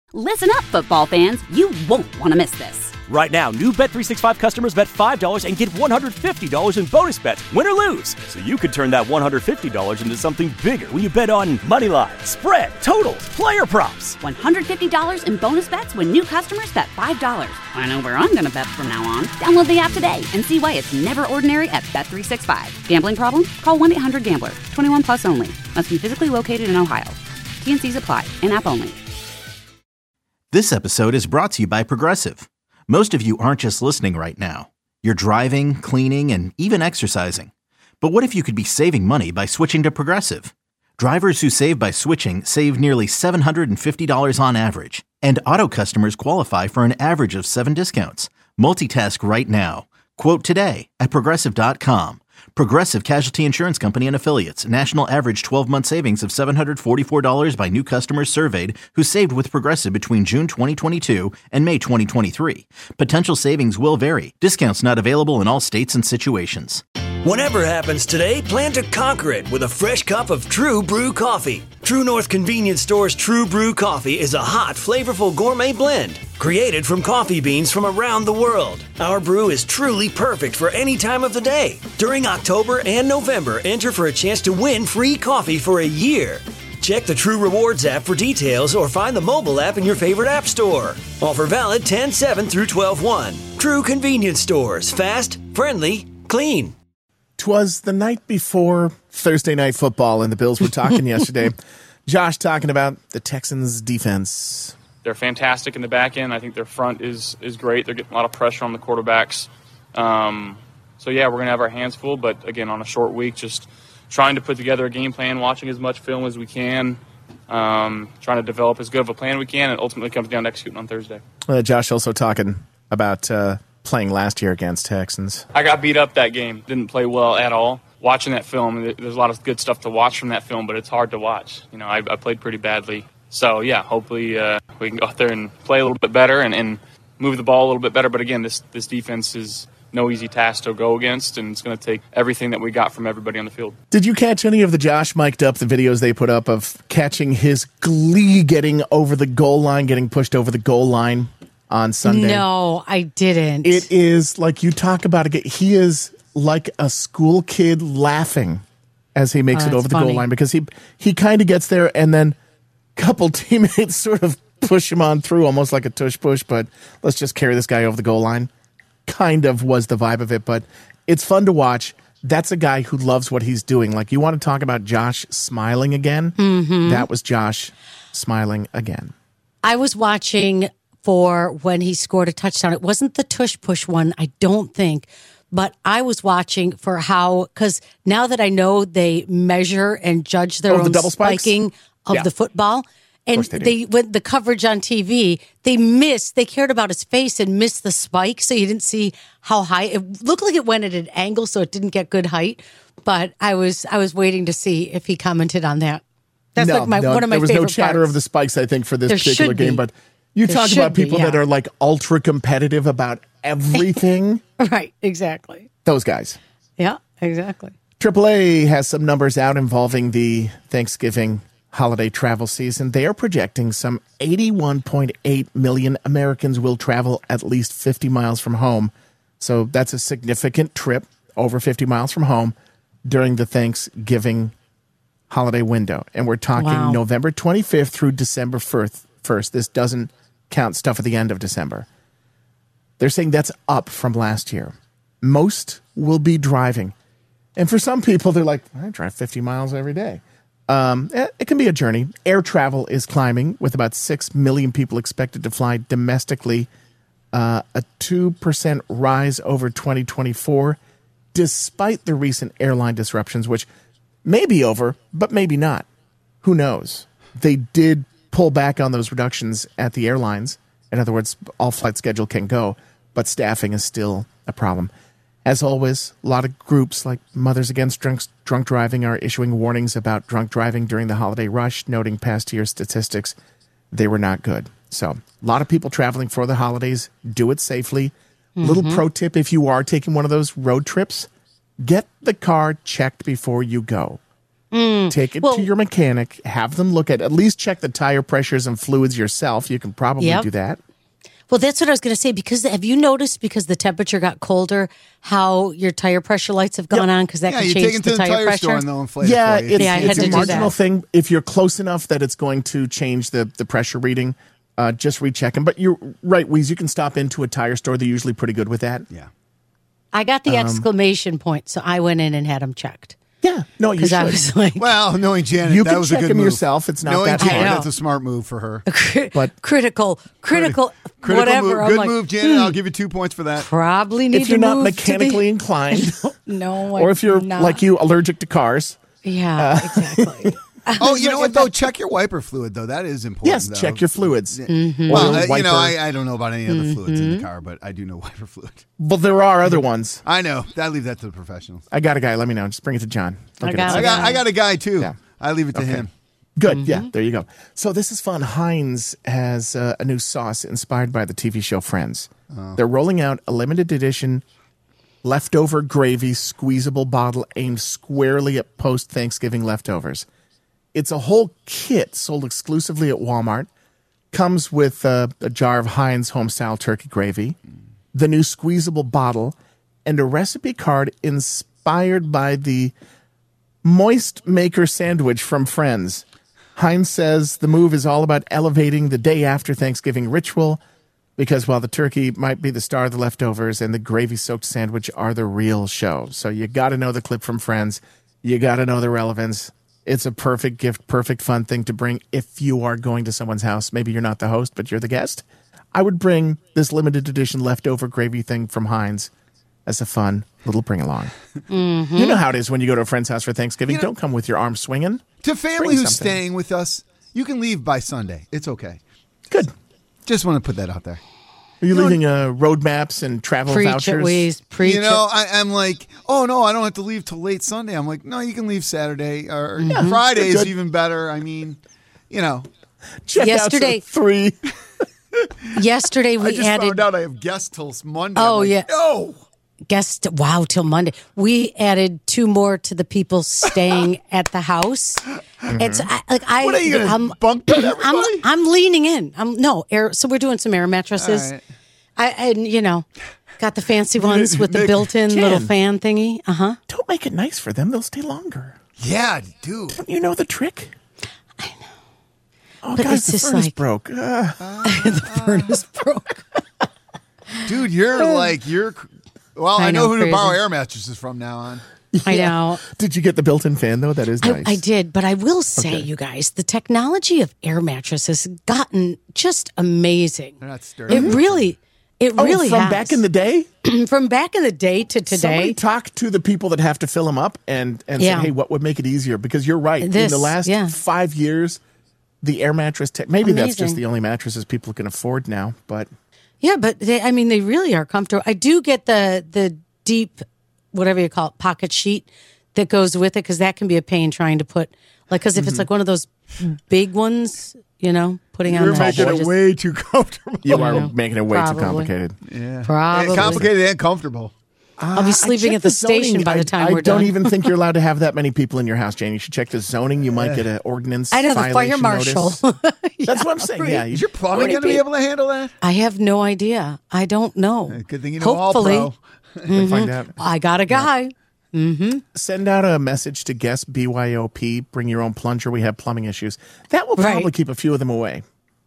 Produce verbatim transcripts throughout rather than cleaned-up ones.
Listen up, football fans. You won't want to miss this. Right now, new Bet three sixty-five customers bet five dollars and get one hundred fifty dollars in bonus bets, win or lose. So you could turn that one hundred fifty dollars into something bigger when you bet on money line, spread, totals, player props. one hundred fifty dollars in bonus bets when new customers bet five dollars. I know where I'm going to bet from now on. Download the app today and see why it's never ordinary at Bet three sixty-five. Gambling problem? Call one eight hundred gambler. twenty-one plus only. Must be physically located in Ohio. T N Cs apply. In-app only. This episode is brought to you by Progressive. Most of you aren't just listening right now. You're driving, cleaning, and even exercising. But what if you could be saving money by switching to Progressive? Drivers who save by switching save nearly seven hundred fifty dollars on average. And auto customers qualify for an average of seven discounts. Multitask right now. Quote today at Progressive dot com. Progressive Casualty Insurance Company and Affiliates. National average twelve-month savings of seven hundred forty-four dollars by new customers surveyed who saved with Progressive between June twenty twenty-two and May twenty twenty-three. Potential savings will vary. Discounts not available in all states and situations. Whatever happens today, plan to conquer it with a fresh cup of True Brew coffee. True North Convenience Store's True Brew coffee is a hot, flavorful gourmet blend created from coffee beans from around the world. Our brew is truly perfect for any time of the day. During October and November, enter for a chance to win free coffee for a year. Check the True Rewards app for details or find the mobile app in your favorite app store. Offer valid ten seven through twelve one. True Convenience Stores. Fast, friendly, clean. 'Twas the night before Thursday Night Football, and the Bills were talking yesterday. Josh talking about the Texans' defense. They're fantastic in the back end. I think their front is is great. They're getting a lot of pressure on the quarterbacks. Um, so, yeah, we're going to have our hands full. But, again, on a short week, just trying to put together a game plan, watching as much film as we can, um, trying to develop as good of a plan we can, and ultimately comes down to executing on Thursday. Uh, Josh also talking about uh, playing last year against Texans. I got beat up that game. Didn't play well at all. Watching that film, there's a lot of good stuff to watch from that film, but it's hard to watch. You know, I, I played pretty badly. So, yeah, hopefully uh, we can go out there and play a little bit better and, and move the ball a little bit better. But, again, this, this defense is no easy task to go against, and it's going to take everything that we got from everybody on the field. Did you catch any of the Josh mic'd up, the videos they put up of catching his glee getting over the goal line, getting pushed over the goal line on Sunday? No, I didn't. It is like you talk about it. He is like a school kid laughing as he makes Oh, it over the funny. goal line because he he kind of gets there and then a couple teammates sort of push him on through almost like a tush push, but let's just carry this guy over the goal line. Kind of was the vibe of it, but it's fun to watch. That's a guy who loves what he's doing. Like, you want to talk about Josh smiling again? Mm-hmm. That was Josh smiling again. I was watching for when he scored a touchdown. It wasn't the tush push one, I don't think, but I was watching for how, because now that I know they measure and judge their Oh, the own double spikes? spiking of Yeah. the football. And they do. they, when the coverage on T V, they missed, they cared about his face and missed the spike. So you didn't see how high it looked like. It went at an angle, so it didn't get good height. But I was, I was waiting to see if he commented on that. That's no, like my, no, one of my there was favorite no chatter parts. of the spikes, I think, for this There particular should game. be. But you There talk should about be, people yeah. that are like ultra competitive about everything. Right, exactly. Those guys. Yeah, exactly. triple A has some numbers out involving the Thanksgiving holiday travel season. They are projecting some eighty-one point eight million Americans will travel at least fifty miles from home. So that's a significant trip, over fifty miles from home, during the Thanksgiving holiday window. And we're talking Wow. November twenty-fifth through December first. This doesn't count stuff at the end of December. They're saying that's up from last year. Most will be driving. And for some people, they're like, I drive fifty miles every day. Um, it, it can be a journey. Air travel is climbing, with about six million people expected to fly domestically. Uh, a two percent rise over twenty twenty-four, despite the recent airline disruptions, which may be over, but maybe not. Who knows? They did pull back on those reductions at the airlines. In other words, all flight schedule can go, but staffing is still a problem. As always, a lot of groups like Mothers Against Drunk, Drunk Driving are issuing warnings about drunk driving during the holiday rush, noting past year statistics. They were not good. So, a lot of people traveling for the holidays. Do it safely. Mm-hmm. Little pro tip, if you are taking one of those road trips, get the car checked before you go. Mm. Take it Well- to your mechanic. Have them look at at least check the tire pressures and fluids yourself. You can probably Yep. do that. Well, that's what I was going to say. Because have you noticed, because the temperature got colder, how your tire pressure lights have gone on? Because that Yeah, can you change take it to the the tire, tire pressure. store and they'll inflate Yeah, it for you. it's, Yeah, I it's had to a do marginal that. thing. If you're close enough that it's going to change the, the pressure reading, uh, just recheck them. But you're right, Weeze, you can stop into a tire store. They're usually pretty good with that. Yeah. I got the Um, exclamation point, so I went in and had them checked. Yeah, no, you Because should. I was like, Well, knowing Janet, You that can was check a good them move. yourself. It's not knowing that Janet, hard. I know. that's a smart move for her. But critical, critical, Critical whatever. move. I'm Good like, move, Janet. hmm, I'll give you two points for that. probably need if you're to not move mechanically to inclined, the, no, or if you're I'm not. like you, allergic to cars, yeah, exactly. Oh, you know what, though? Check your wiper fluid, though. That is important. yes, though. check your fluids. Mm-hmm. Well, Oil, uh, you wiper. know, I, I don't know about any other fluids in the car, but I do know wiper fluid. Well, there are other ones. I know. I leave that to the professionals. I got a guy. Let me know. Just bring it to John. Look I at got it. I got I got a guy, too. Yeah. I leave it to Okay. him. Good. Mm-hmm. Yeah, there you go. So this is fun. Heinz has uh, a new sauce inspired by the T V show Friends. Oh. They're rolling out a limited edition leftover gravy squeezable bottle aimed squarely at post-Thanksgiving leftovers. It's a whole kit sold exclusively at Walmart. Comes with uh, a jar of Heinz home-style turkey gravy, the new squeezable bottle, and a recipe card inspired by the Moist Maker sandwich from Friends. Heinz says the move is all about elevating the day after Thanksgiving ritual because while the turkey might be the star of the leftovers and the gravy-soaked sandwich are the real show. So you got to know the clip from Friends. You got to know the relevance. It's a perfect gift, perfect fun thing to bring if you are going to someone's house. Maybe you're not the host, but you're the guest. I would bring this limited edition leftover gravy thing from Heinz as a fun little bring along. Mm-hmm. You know how it is when you go to a friend's house for Thanksgiving. You know- Don't come with your arms swinging. To family Bring who's something. staying with us, you can leave by Sunday. It's okay. Good. Just want to put that out there. Are you know- leaving uh, road maps and travel Preach vouchers? it, Weeze. Preach you know, it. I, I'm like, oh no, I don't have to leave till late Sunday. I'm like, no, you can leave Saturday or Mm-hmm. Friday is good. even better. I mean, you know, Check Yesterday- out three. Yesterday I we just added found out I have guests till Monday. Oh, I'm like, yeah. no. guest. Wow, till Monday. We added two more to the people staying at the house. It's I, like I. What are you gonna I'm, bunk bed I'm, everybody? I'm leaning in. I'm no air. So we're doing some air mattresses. All right. I and you know, got the fancy ones with the Nick, built-in Jen. little fan thingy. Uh huh. Don't make it nice for them. They'll stay longer. Yeah, dude. Don't you know the trick? I know. Oh, But guys, it's the just furnace like- broke. Uh, The furnace broke. Dude, you're like, you're. Well, I, I know, know, who to crazy. borrow air mattresses from now on. I know. did you get the built-in fan, though? That is I, nice. I did, but I will say, you guys, the technology of air mattresses has gotten just amazing. They're not It sturdy. really, it Oh, really from has. back in the day? from back in the day to Somebody today. talk to the people that have to fill them up and, and Yeah. say, hey, what would make it easier? Because you're right. in This, the last yeah. five years, the air mattress, te- maybe that's just Amazing. the only mattresses people can afford now, but Yeah, but they, I mean, they really are comfortable. I do get the the deep, whatever you call it, pocket sheet that goes with it because that can be a pain trying to put, like, because if Mm-hmm. it's like one of those big ones, you know, putting on You're the making just- it way too comfortable. you Yeah. are making it way Probably. too complicated. Yeah. Probably. Complicated and comfortable. I'll be I sleeping checked at the zoning. station by the I- time I we're don't done. even think you're allowed to have that many people in your house, Jane. You should check the zoning. You might get an ordinance. I know the fire violation marshal. notice. That's what I'm saying. Yeah, you Is your plumbing going to be able to handle that? I have no idea. I don't know. Good thing you know Hopefully, all pro. should find out. I got a guy. Send out a message to guest B Y O P. Bring your own plunger. We have plumbing issues. That will probably Right. keep a few of them away.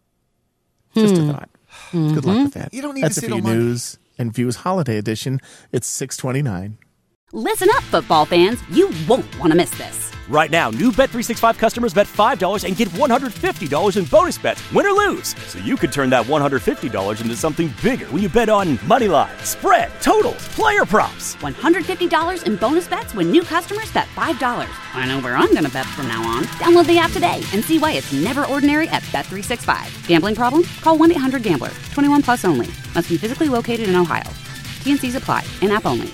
Just a thought. Good luck with that. You don't need That's to it say for no you money. news and views holiday edition. It's six twenty-nine. Listen up, football fans. You won't want to miss this. Right now, new Bet three sixty-five customers bet five dollars and get one hundred fifty dollars in bonus bets, win or lose. So you could turn that one hundred fifty dollars into something bigger when you bet on money line, spread, totals, player props. one hundred fifty dollars in bonus bets when new customers bet five dollars. I know where I'm going to bet from now on. Download the app today and see why it's never ordinary at Bet three sixty-five. Gambling problem? Call one eight hundred gambler. twenty-one plus only. Must be physically located in Ohio. T and C's apply. In-app only.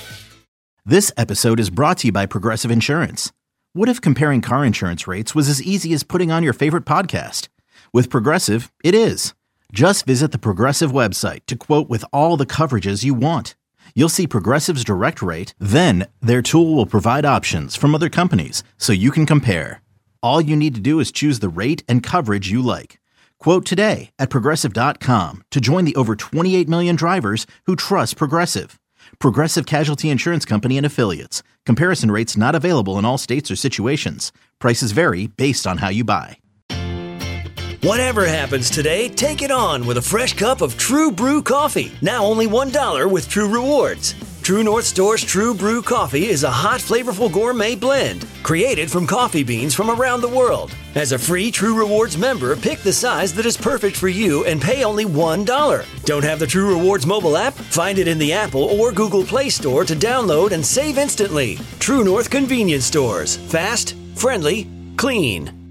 This episode is brought to you by Progressive Insurance. What if comparing car insurance rates was as easy as putting on your favorite podcast? With Progressive, it is. Just visit the Progressive website to quote with all the coverages you want. You'll see Progressive's direct rate, then their tool will provide options from other companies so you can compare. All you need to do is choose the rate and coverage you like. Quote today at Progressive dot com to join the over twenty-eight million drivers who trust Progressive. Progressive Casualty Insurance Company and Affiliates. Comparison rates not available in all states or situations. Prices vary based on how you buy. Whatever happens today, take it on with a fresh cup of True Brew coffee. Now only one dollar with True Rewards. True North Store's True Brew coffee is a hot, flavorful gourmet blend created from coffee beans from around the world. As a free True Rewards member, pick the size that is perfect for you and pay only one dollar. Don't have the True Rewards mobile app? Find it in the Apple or Google Play Store to download and save instantly. True North Convenience Stores. Fast, friendly, clean.